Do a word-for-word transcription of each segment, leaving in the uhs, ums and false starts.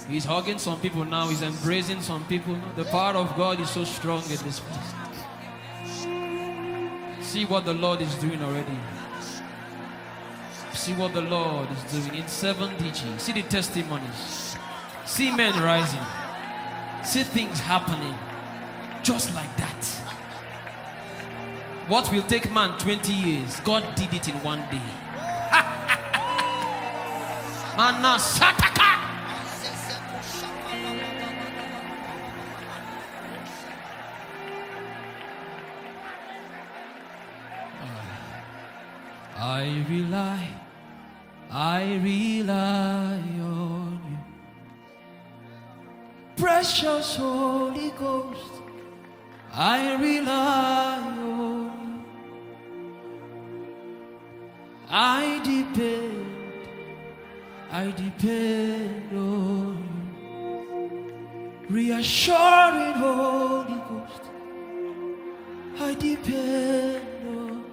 He's hugging some people now. He's embracing some people. The power of God is so strong in this place. See what the Lord is doing already. See what the Lord is doing in seven D G. See the testimonies. See men rising. See things happening. Just like that. What will take man twenty years, God did it in one day. Mana sataka. I rely, I rely on you. Precious Holy Ghost, I rely on you. I depend, I depend on you. Reassuring Holy Ghost, I depend on you.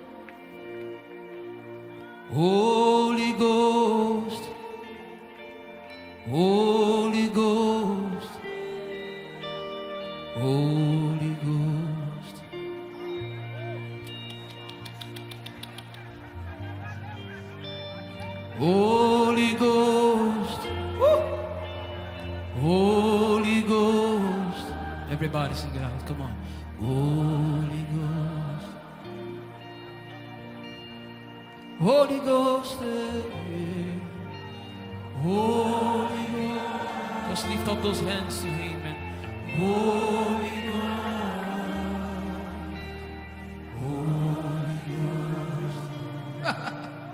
Holy Ghost, Holy Ghost, Holy Ghost. Holy Ghost, woo! Holy Ghost. Everybody sing it out, come on. Holy Ghost, Holy Ghost, eh, Holy Ghost. Just lift up those hands to Him and Holy Ghost, Holy Ghost.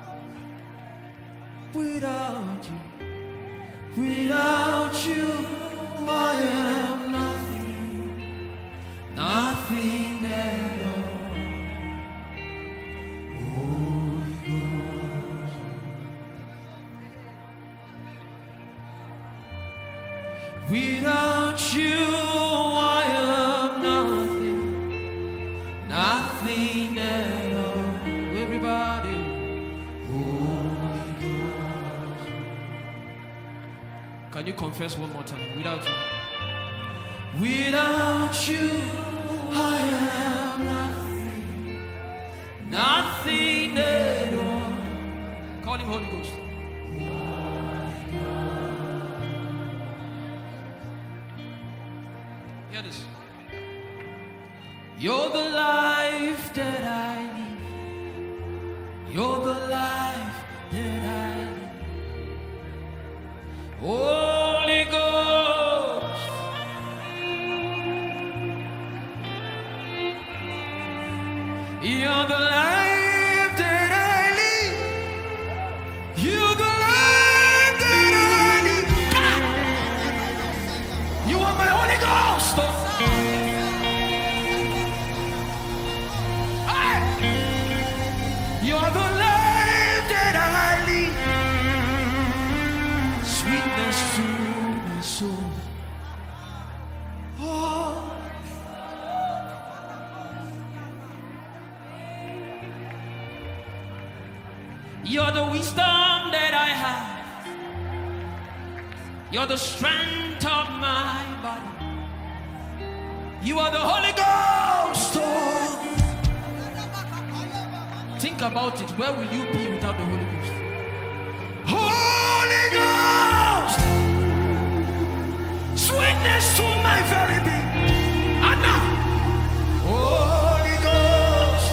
Without you, without you, I am nothing, nothing at all. Without you, I am nothing, nothing at all. Everybody, Holy Ghost. Can you confess one more time? Without you, without you, I am nothing, nothing at all. Call Him Holy Ghost. Hear this. You're the life that I live. You're the life that I live. Holy Ghost. You're the life that I live. You're the life that I live. You are my Holy Ghost. You're the life that I lead. Sweetness to my soul. Oh. You're the wisdom that I have. You're the strength of my body. You are the Holy Ghost. Oh. Think about it. Where will you be without the Holy Ghost? Holy Ghost! Sweetness to my very being. Anna! Holy Ghost!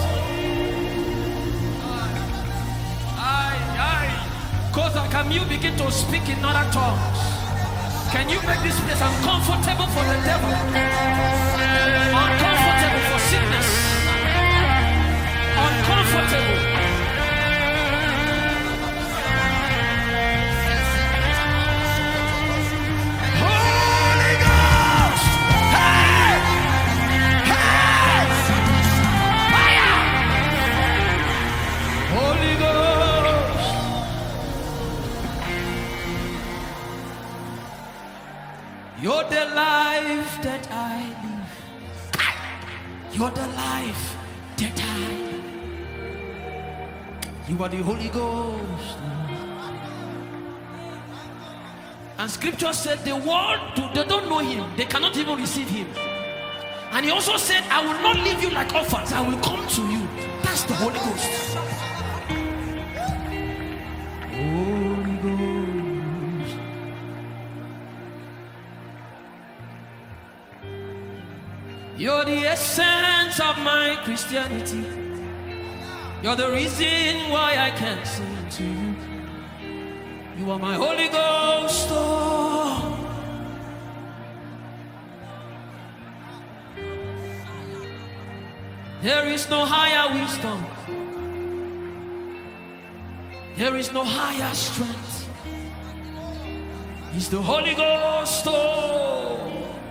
Aye, aye. Koza, can you begin to speak in other tongues? Can you make this place uncomfortable for the devil? Uncomfortable for sickness. Uncomfortable. Holy Ghost! Hey! Hey! Fire! Holy Ghost! You're the life that I live. You're the life that I live. You are the Holy Ghost. And scripture said the world, they don't know him. They cannot even receive him. And he also said, I will not leave you like orphans. I will come to you. That's the Holy Ghost. Holy Ghost. You're the essence of my Christianity. You're the reason why I can sing to you. You are my Holy Ghost. Oh. There is no higher wisdom. There is no higher strength. It's the Holy Ghost. Oh.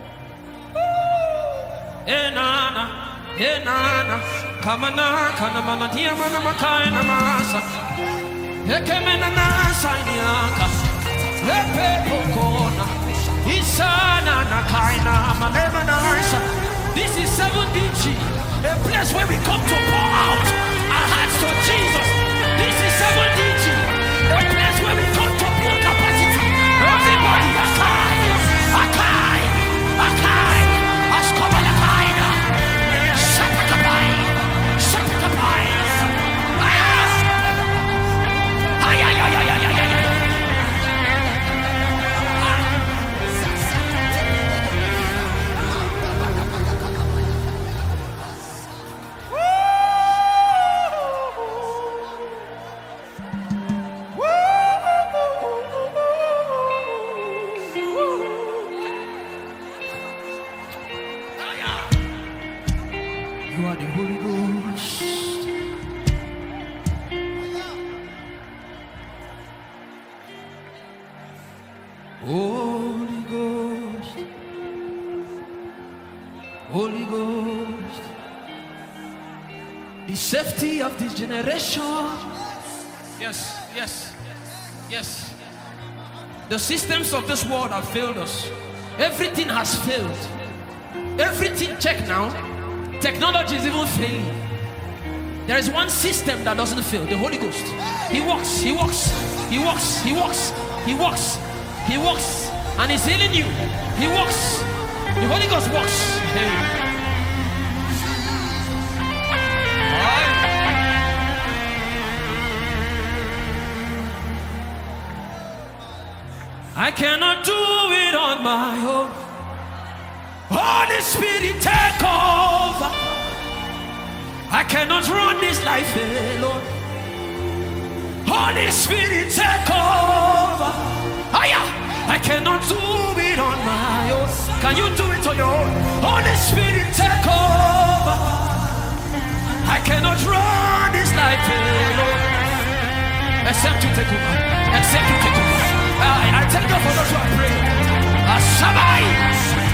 Enana, enana, kamana, kanamana, diamana, makaina masa. Ekemena nasa nyaka. Lepe pokona. Isana na kaina, manema nasa. This is seven D G, a place where we come to pour out our hearts to Jesus. This is seven D G, a place where we come to build capacity. Everybody, Akai, Akai, Akai, Askobalakai, Shapakabai, Shapakabai. Ay, ay, ay, ay, ay, ay, ay. You are the Holy Ghost. Holy Ghost. Holy Ghost. The safety of this generation. Yes, yes, yes. The systems of this world have failed us. Everything has failed. Everything, check now. Technology is even failing. There is one system that doesn't fail, the Holy Ghost. He walks, he walks, he walks, he walks, he walks, he walks, and he's healing you. He walks. The Holy Ghost walks. Hey. I cannot do it on my own. Holy Spirit, take over. I cannot run this life alone. Holy Spirit, take over. I cannot do it on my own. Can you do it on your own? Holy Spirit, take over. I cannot run this life alone. Except you take over. Except you take over. I, I thank God for those who are praying. Ashabai.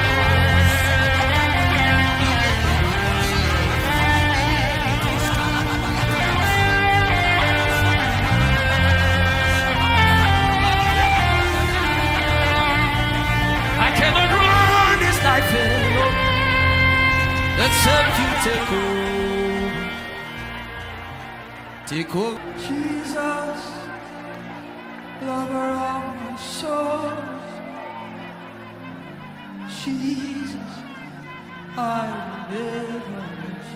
Except you take over, take over. Jesus, lover of my soul. Jesus, I will never lose.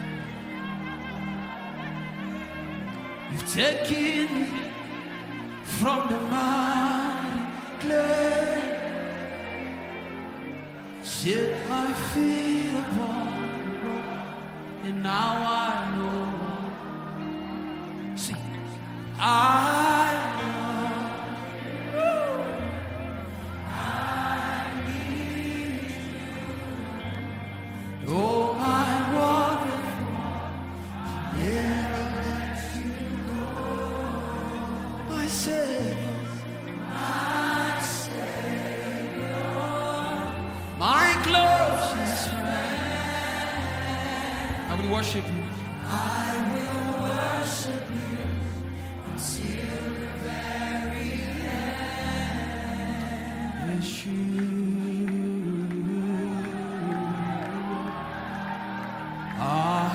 You've taken me from the mighty clay, set my feet upon. And now I know. See, I know. I need you. Oh, my wonderful. Never let you go. I say, I say, my closest friend. I will worship you. I will worship you until the very end. Yes, you. Ah,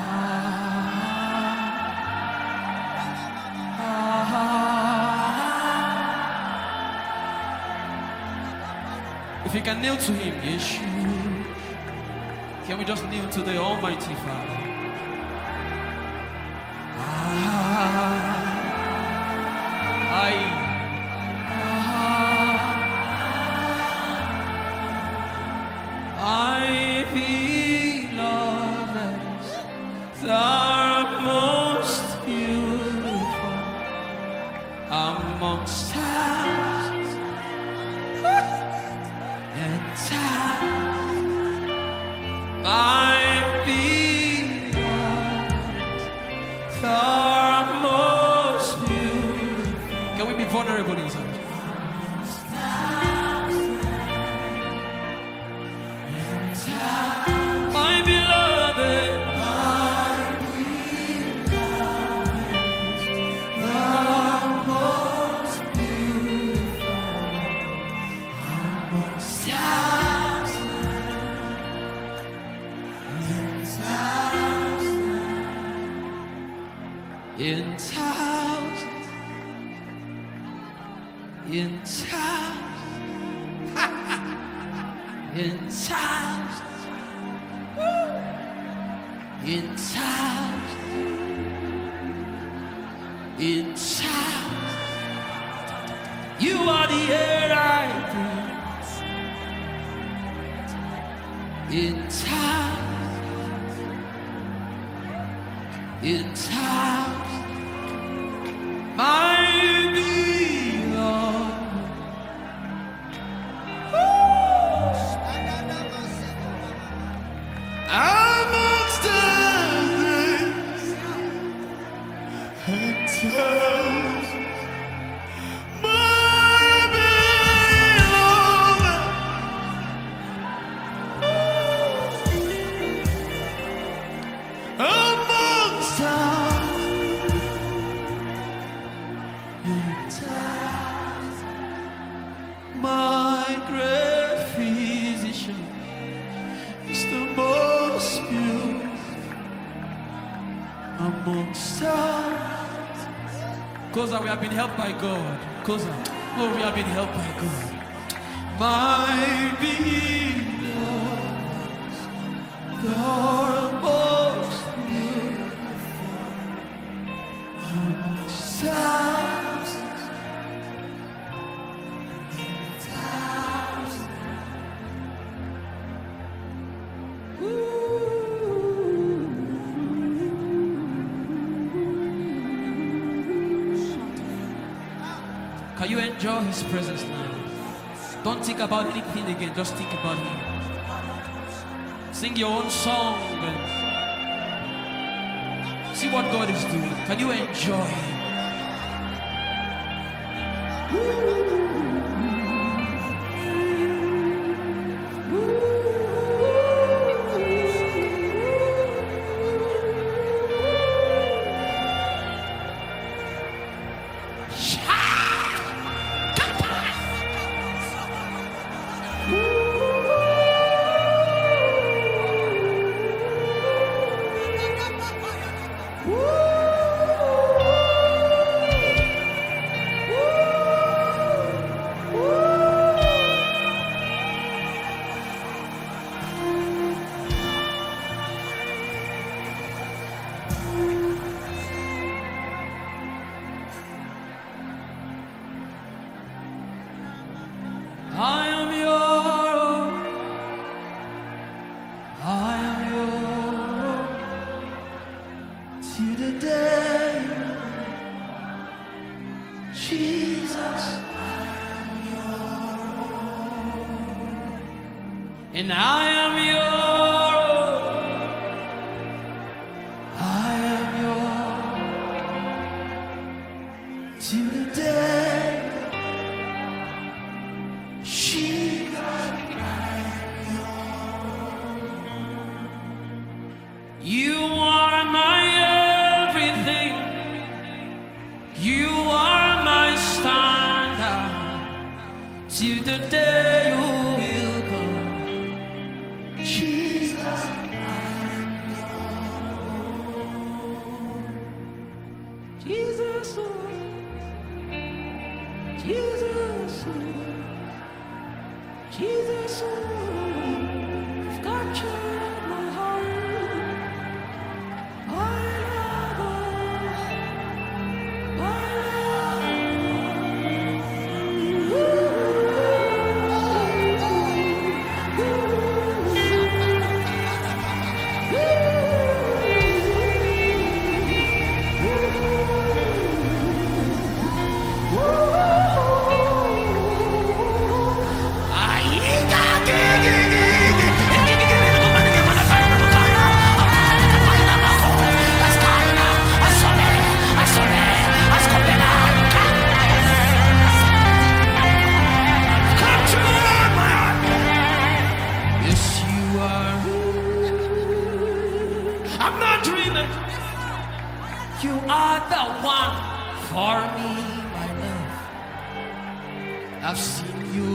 ah, If you can kneel to him, Yeshua. Can we just kneel to the Almighty Father? Ah, I, ah, I beloved, thou most beautiful amongst thousands and thousands, my beloved, thou most beautiful. Can we be vulnerable inside? My beloved, my beloved, thou most beautiful amongst thousands and thousands, in thousands, in thousands, in thousands. In thousands, in thousands, you are the air I breathe. In thousands, in thousands, my beloved. Amongst others and thousands, my beloved. Amongst others and thousands, my great physician is the most beautiful amongst us. Cause we have been helped by God. Cause oh, we have been helped by God. My beloved, the most beautiful amongst thousands and thousands. Can you enjoy his presence now? Don't think about anything again, just think about him. Sing your own song and see what God is doing. Can you enjoy him? I am your, I am your, till the day, Jesus, I am your, and I am your, I am your, till the day. You are my everything. You are my standard till the day you will come. Jesus, you've captured my heart. I love you. I I'm not dreaming. You are the one for me, my love. I've seen you.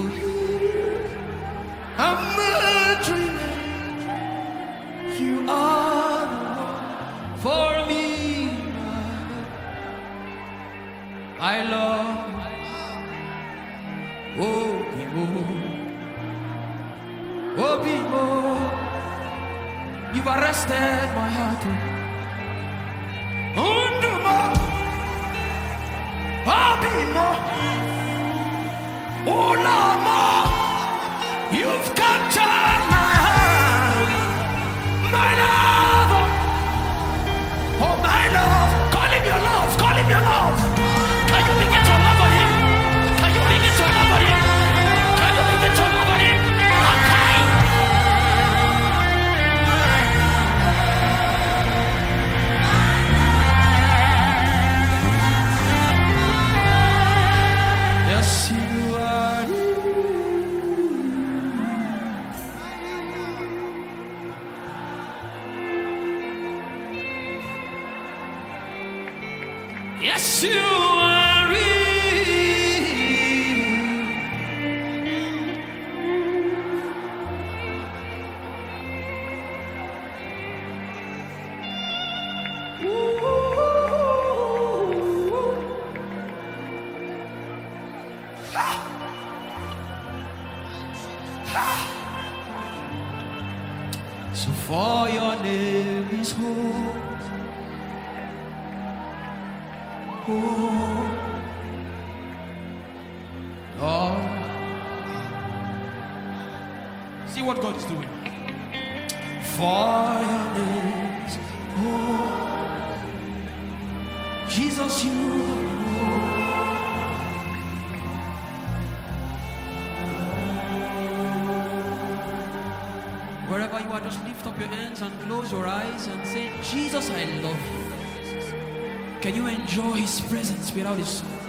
I'm not dreaming. You are the one for me, my love. I love you. Oh, people. Oh, people. You've arrested my heart. Unduma, Abima, Ulama. You've captured my heart, my love. Oh, my love. Call him your love. Call him your love. Can you begin to love on him? Can you begin to love on him? Can you begin to love on him? Okay. Yes, you are. Yes, you are so for your name is holy. Oh, Lord. See what God is doing. For your name is holy. Jesus, you are holy. Wherever you are, just lift up your hands and close your eyes and say, Jesus, I love you. Can you enjoy his presence without his song?